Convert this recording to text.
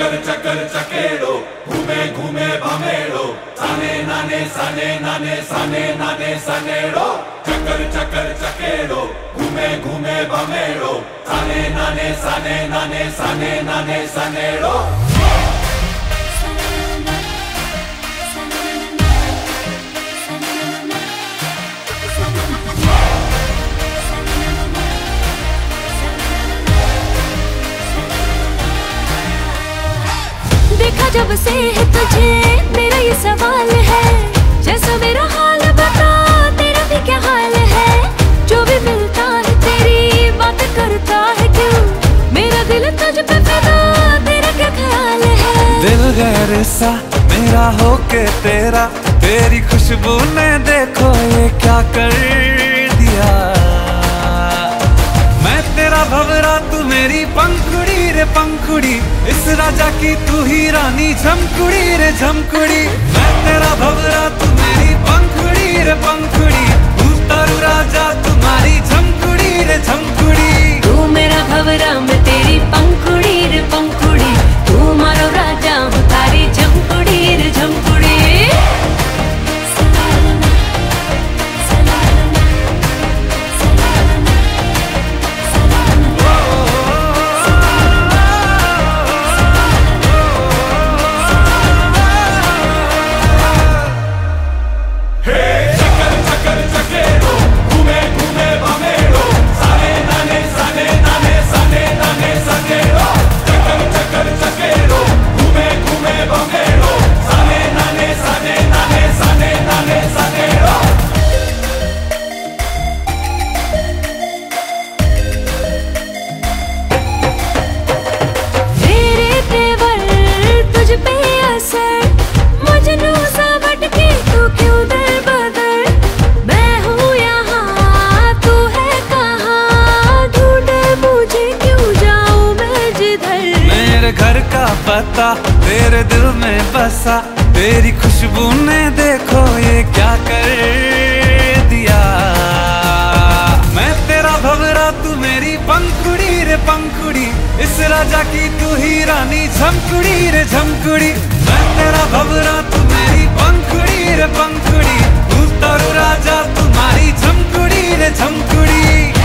चकर चकर चकेड़ो, घूमे घूमे भमेड़ो, साने नाने साने नाने साने नाने सनेड़ो। चकर चकर चकेड़ो, घूमे घूमे भमेड़ो, साने नाने साने नाने साने नाने सनेड़ो। देखा जब से है तुझे मेरा ये सवाल है, जैसा मेरा हाल बता तेरा भी क्या हाल है। जो भी मिलता है तेरी बात करता है, क्यों मेरा दिल तुझ पे फिदा, तेरा क्या ख्याल है। दिल गैर सा मेरा होके तेरा, तेरी खुशबू ने देखो ये क्या कर दिया। मैं तेरा भंवरा तू मेरी पंखुड़ी रे पंखुड़ी, इस राजा की तू ही रानी झमकुड़ी रे झमकुड़ी। मैं तेरा भंवरा तू मेरी पंखुड़ी रे पंखुड़ी, तू तारू राजा तुम्हारी झमकुड़ी रे झमकुड़ी। तू मेरा भंवरा मैं तेरी पंखुड़ी रे पंखुड़ी, तू मारो राजा हूँ तारी झमकुड़ी रे झमकुड़ी। घर का पता तेरे दिल में बसा, तेरी खुशबू ने देखो ये क्या कर दिया। मैं तेरा भंवरा तू मेरी पंखुड़ी रे पंखुड़ी, इस राजा की तू ही रानी झमकुड़ी रे झमकुड़ी। मैं तेरा भंवरा तू मेरी पंखुड़ी रे पंखुड़ी, तू तारू राजा तुम्हारी झमकुड़ी रे झमकुड़ी।